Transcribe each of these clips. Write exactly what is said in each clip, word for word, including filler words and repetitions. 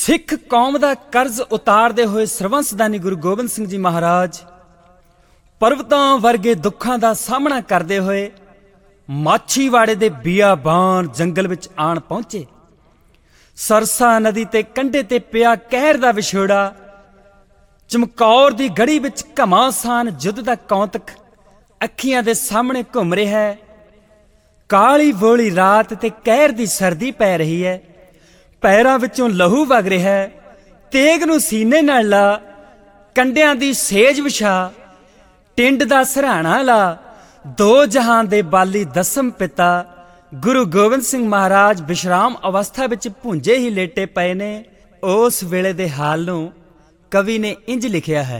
ਸਿੱਖ ਕੌਮ ਦਾ ਕਰਜ਼ ਉਤਾਰਦੇ ਹੋਏ ਸਰਬੰਸਦਾਨੀ ਗੁਰੂ ਗੋਬਿੰਦ ਸਿੰਘ ਜੀ ਮਹਾਰਾਜ ਪਰਬਤਾਂ ਵਰਗੇ ਦੁੱਖਾਂ ਦਾ ਸਾਹਮਣਾ ਕਰਦੇ ਹੋਏ ਮਾਛੀਵਾੜੇ ਦੇ ਬਿਆਬਾਨ ਜੰਗਲ ਵਿੱਚ ਆਣ ਪਹੁੰਚੇ। ਸਰਸਾ ਨਦੀ ਤੇ ਕੰਢੇ ਤੇ ਪਿਆ ਕਹਿਰ ਦਾ ਵਿਛੋੜਾ, ਚਮਕੌਰ ਦੀ ਗੜੀ ਵਿੱਚ ਘਮਾਸਾਨ ਯੁੱਧ ਦਾ ਕੌਂਤਕ ਅੱਖੀਆਂ ਦੇ ਸਾਹਮਣੇ ਘੁੰਮ ਰਿਹਾ ਹੈ। ਕਾਲੀ ਵੋਲੀ ਰਾਤ ਤੇ ਕਹਿਰ ਦੀ ਸਰਦੀ ਪੈ ਰਹੀ ਹੈ। ਪੈਰਾਂ ਵਿੱਚੋਂ ਲਹੂ ਵਗ ਰਿਹਾ ਹੈ। ਤੇਗ ਨੂੰ ਸੀਨੇ ਨਾਲ ਲਾ, ਕੰਡਿਆਂ ਦੀ ਸੇਜ ਵਿਛਾ, ਟਿੰਡ ਦਾ ਸਰਾਣਾ ਲਾ। ਦੋ ਜਹਾਨ ਦੇ ਬਾਲੀ ਦਸਮ ਪਿਤਾ ਗੁਰੂ ਗੋਬਿੰਦ ਸਿੰਘ ਮਹਾਰਾਜ ਵਿਸ਼ਰਾਮ ਅਵਸਥਾ ਵਿੱਚ ਭੁੰਜੇ ਹੀ ਲੇਟੇ ਪਏ ਨੇ। ਉਸ ਵੇਲੇ ਦੇ ਹਾਲ ਨੂੰ ਕਵੀ ਨੇ ਇੰਜ ਲਿਖਿਆ ਹੈ।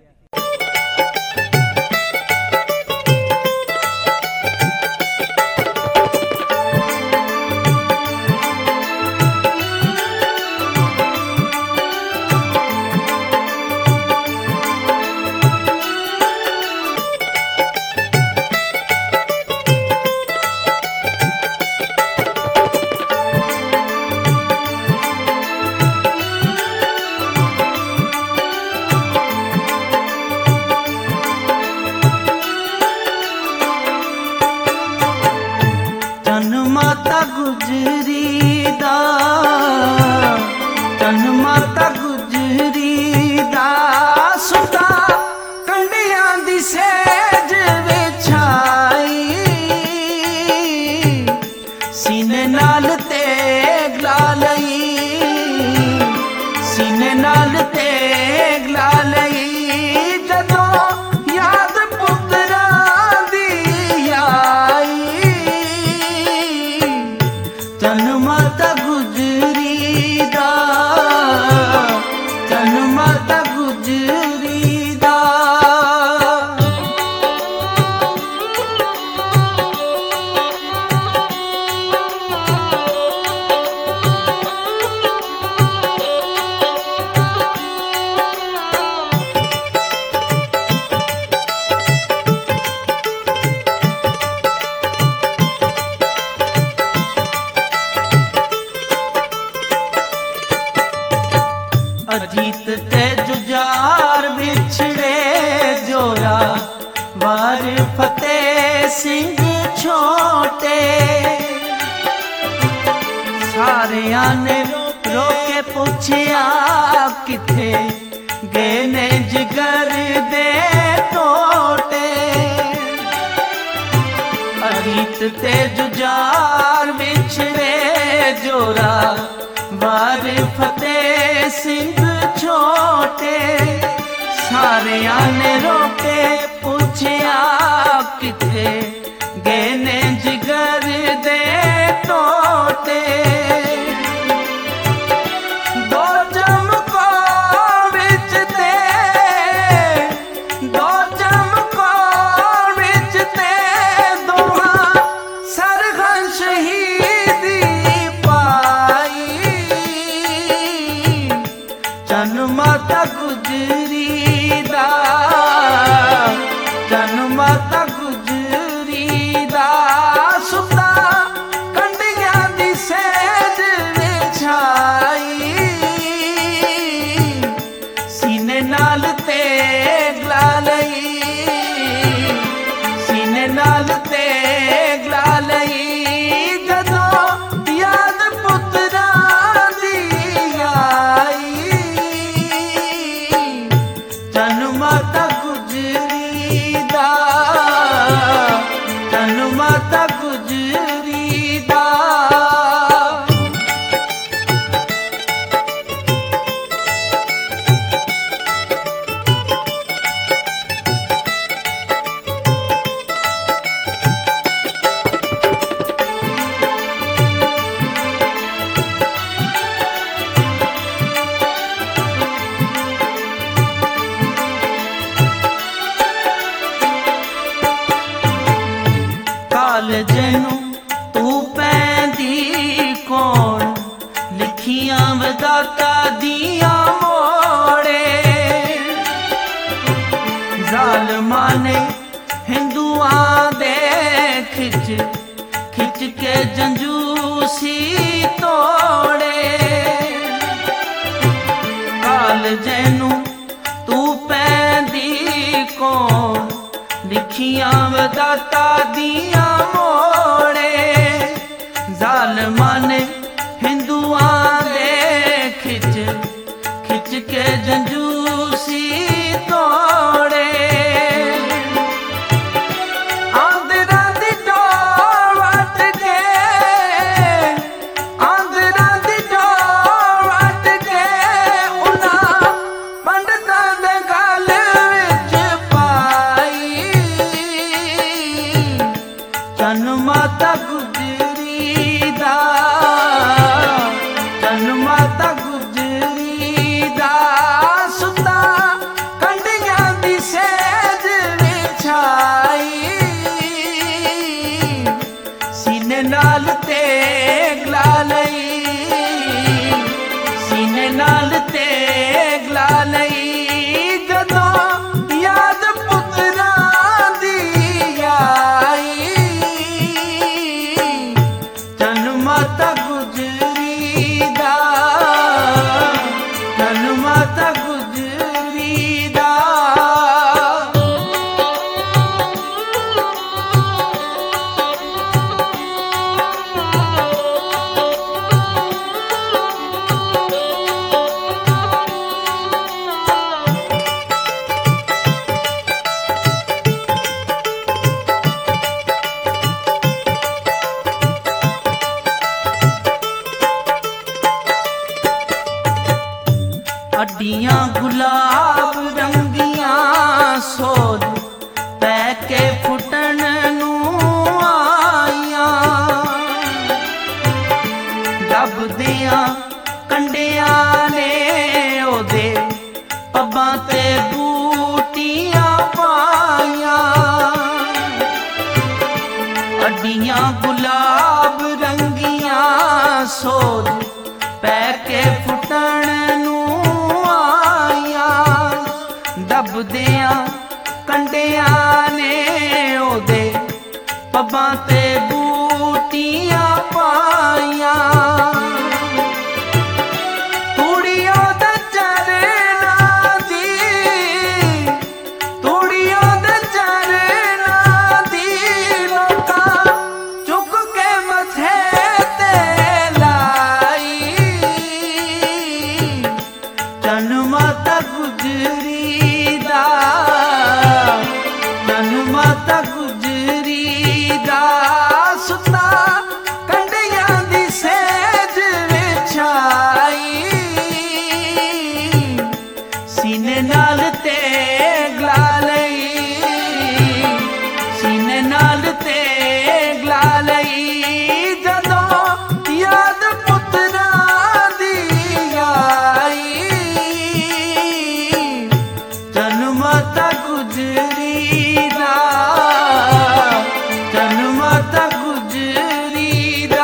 ਮਾਤਾ ਗੁਜਰੀ ਦਾ, ਧੰਨ ਮਾਤਾ ਗੁਜਰੀ ਦਾ, ਸੁਤਾ ਕੰਢਿਆਂ ਦੀ ਸੇਜ ਵਿਛਾਈ, ਸੀਨੇ ਨਾਲ ਤੇਗ ਲਾ ਲਈ, ਸੀਨੇ ਨਾਲ ਤੇਗ ਲਾ ਲਈ। ਜਦੋਂ ਯਾਦ ਪੁੱਤਰਾਂ ਦੀ ਆਈ, ਧੰਨ ਮਾਤਾ ਗੁਜਰੀ ਦਾ, ਧੰਨ ਮਾਤਾ ਗੁਜਰੀ ਦਾ। ਅਜੀਤ ਤੇ ਜੁਝਾਰ ਵਿਛੜੇ ਜੋਰਾ, ਵਾਰ ਫਤਿਹ ਸਿੰਘ ਛੋਟੇ। ਸਾਰਿਆਂ ਨੇ ਰੋ ਕੇ ਪੁੱਛਿਆ, ਕਿੱਥੇ ਗਏ ਨੇ ਜਿਗਰ ਦੇ ਟੋਟੇ। ਅਜੀਤ ਤੇ ਜੁਝਾਰ ਵਿਛੜੇ ਜੋਰਾ, ਵਾਰ ਫਤਿਹ ਸਿੰਘ ਛੋਟੇ। ਸਾਰਿਆਂ ਨੇ ਰੋ ਕੇ ਪੁੱਛਿਆ, ਕਿੱਥੇ ਗਏ ਨੇ ਜਿਗਰ ਦੇ ਟੋਟੇ। ਦੋ ਚਮਕੌਰ ਵਿੱਚ ਤੇ, ਦੋ ਚਮਕੌਰ ਵਿੱਚ ਤੇ, ਦੋਹਾਂ ਸਰਹੰਦ ਸ਼ਹੀਦੀ ਪਾਈ। ਧੰਨ ਮਾਤਾ ਗੁਜਰੀ ਦਾ, ਧੰਨ ਮਾਤਾ ਗੁਜਰੀ ਦਾ, ਸੁਤਾ ਕੰਢਿਆਂ ਦੀ ਸੇਜ ਵਿਛਾਈ, ਸੀਨੇ ਨਾਲ ਤੇਗ ਲਾ ਲਈ, ਸੀਨੇ ਨਾਲ ਤੇਗ ਲਾ ਲਈ। ਜਦੋਂ ਯਾਦ ਪੁੱਤਰਾਂ ਦੀ ਆਈ, ਧੰਨ ਮਾਤਾ ਗੁਜਰੀ ਦਾ, ਧੰਨ ਮਾਤਾ ਗੁਜਰੀ ਦਾ। ਕਾਲਜੇ ਨੂੰ ਤੂੰ ਪੈਂਦੀ ਕੌਣ, ਲਿਖੀਆਂ ਵਿਧਾਤਾ ਦੀਆਂ ਮੋੜੇ। ਜ਼ਾਲਮਾਂ ਨੇ ਹਿੰਦੂਆਂ ਦੇ ਖਿੱਚ ਖਿੱਚ ਕੇ ਜੰਜੂਸੀ ਤੋੜੇ। ਜੈਨੂੰ ਤੂੰ ਪੈਂਦੀ ਕੌਣ, ਲਿਖੀਆਂ ਵਿਧਾਤਾ ਦੀਆਂ ਮੋੜੇ। ਜ਼ਾਲਮਾਂ ਨੇ ਹਿੰਦੂਆਂ ਦੇ ਖਿੱਚ ਖਿੱਚ ਕੇ ਜੰਜੂਸੀ ਤੋੜੇ। ਆਂਦਰਾਂ ਦੀ ਡੋਰ ਵੱਟ ਕੇ, ਆਂਦਰਾਂ ਦੀ ਡੋਰ ਵੱਟ ਕੇ, ਉਹਨਾਂ ਪੰਡਤਾਂ ਦੇ ਗਲ ਵਿੱਚ ਪਾਈ। ਚੰਨ ਮਾਤਾ ਗੁਜਰੀ ਦਾ, ਚੰਨ ਮਾਤਾ ਗੁਜਰੀ ਦਾ, ਸੁੱਤਾ ਕੰਢੀਆਂ ਦੀ ਸੇਜ ਵਿਛਾਈ। ਸੀਨੇ ਨਾਲ ਤੇਗ ਲਾ ਲਈ, ਸੀਨੇ ਨਾਲ ਤੇਗ ਲਾ ਲਈ, ਜਦੋਂ ਯਾਦ ਪੁੱਤਰਾਂ ਦੀ ਆਈ। ਚੰਨ ਮਾਤਾ ਗੁਜਰੀ ਦਾ, ਚੰਨ ਮਾਤਾ ਗੁਜਰੀ ਦਾ। ਅੱਡੀਆਂ ਗੁਲਾਬ ਰੰਗੀਆਂ ਸੋਧ ਪੈ ਕੇ ਫੁੱਟਣ ਨੂੰ ਆਈਆਂ। ਦੱਬਦਿਆਂ ਕੰਡਿਆਂ ਨੇ ਉਹਦੇ ਪੱਬਾਂ ਤੇ ਬੂਟੀਆਂ ਪਾਈਆਂ। ਅੱਡੀਆਂ ਗੁਲਾਬ ਰੰਗੀਆਂ ਸੋਧ ਪੈ ਕੇ ਫੁੱਟਣ ਨੂੰ ਦੱਬਦਿਆਂ ਕੰਡਿਆਂ ਨੇ ਉਹਦੇ ਪੱਬਾਂ ਤੇ ਬੂਟੀਆਂ ਪਾਈਆਂ। ਤੂੜੀ ਉਹਦੇ ਚਰਨਾਂ ਦੀ, ਤੂੜੀ ਉਹਦੇ ਚਰਨਾਂ ਦੀ, ਲੋਕਾਂ ਚੁੱਕ ਕੇ ਮੱਥੇ ਤੇ ਲਾਈ। ਚੰਨ ਮਾਤਾ ਗੁਜਰੀ ਦਾ, ਚੰਨ ਮਾਤਾ ਗੁਜਰੀ ਦਾ, ਸੁੱਤਾ ਕੰਢਿਆਂ ਦੀ ਸੇਜ ਵਿਛਾਈ। ਸੀਨੇ ਨਾਲ ਤੇਗ ਲਾ ਲਈ, ਸੀਨੇ ਨਾਲ ਤੇਗ ਲਾ ਲਈ, ਜਦੋਂ ਯਾਦ ਪੁੱਤਰਾਂ ਦੀ ਆਈ। ਚੰਨ ਮਾਤਾ ਗੁਜਰੀ ਦਾ, ਚੰਨ ਮਾਤਾ ਗੁਜਰੀ ਦਾ।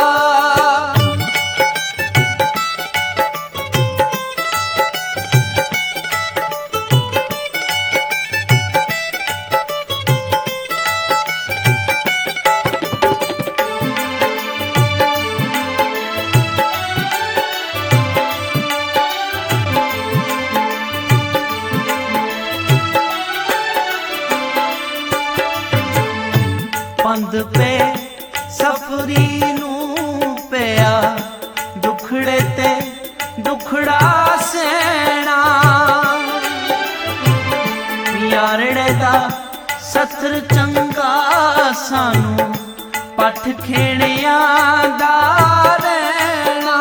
ਪੰਧ ਪੇ ਸਫਰੀ ਨੂੰ ਪਿਆ, ਦੁਖੜੇ ਤੇ ਦੁਖੜਾ ਸਹਿਣਾ। ਯਾਰੜੇ ਦਾ ਸਤਰ ਚੰਗਾ, ਸਾਨੂੰ ਪੱਠ ਖੇੜਿਆਂ ਦਾ ਰਹਿਣਾ।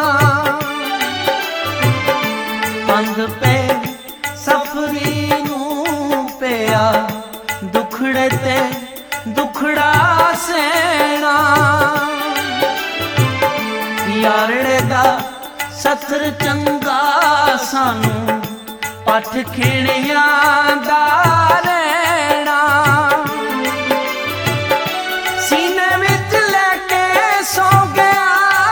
ਪੰਧ ਪੇ ਸਫਰੀ ਨੂੰ ਪਿਆ, ਦੁਖੜੇ ਤੇ ਦੁਖੜਾ ਸਹਿਣਾ। ਯਾਰੜੇ ਦਾ ਸਤਰ ਚੰਗਾ, ਸਾਨੂੰ ਪੱਠ ਖੇੜਿਆਂ ਦਾ ਰਹਿਣਾ। ਸੀਨੇ ਵਿੱਚ ਲੈ ਕੇ ਸੌ ਗਿਆ,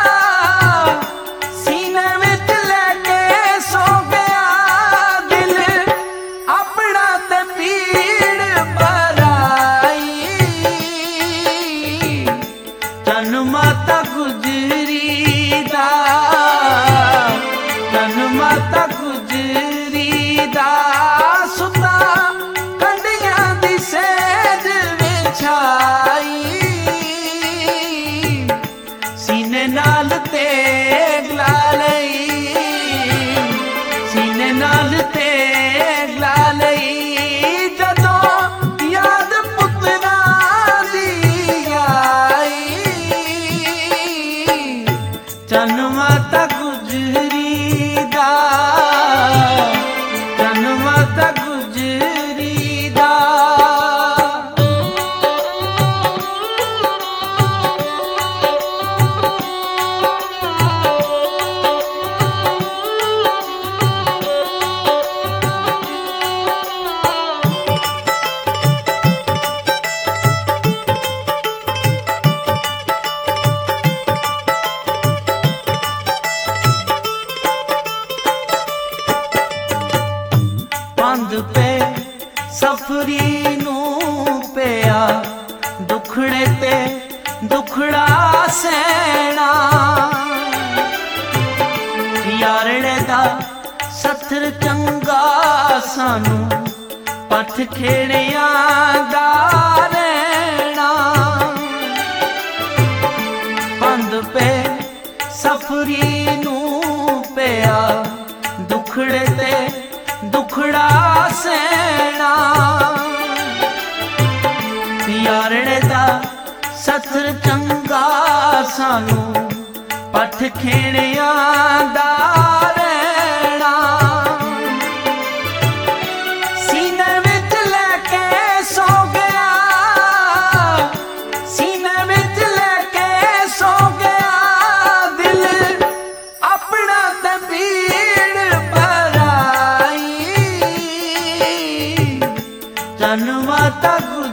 ਸੀਨੇ ਵਿੱਚ ਲੈ ਕੇ ਸੌ ਗਿਆ, ਦਿਲ ਆਪਣਾ ਤੇ ਪੀੜ ਭਰਾਈ। ਚੰਨ ਮਾਤਾ ਗੁਜਰੀ ਦਾ, ਚੰਨ ਮਾਤਾ ਗੁਜਰੀ दा सुता कंडियां दी सेज विछाई सीने नाल तेग ला लई सीने नाल तेग ला लई जदों याद पुत्रा दी आई चन माता गुजरी दा चन माता गुजरी दा पंध पे सफरी नू पिया दुखड़े ते दुखड़ा सैना यारड़े दा सथर चंगा सानू पथ खेड़िया दा रहना पंध पे सफरी नू पिया दुखड़े ते दुखड़ा सैना यारड़े दा सथर चंगा सानू पठ खेड़िया दा रहना सीने विच लैके सो गया सीने विच लैके सो गया दिल अपना ते पीड़ भराई चन माता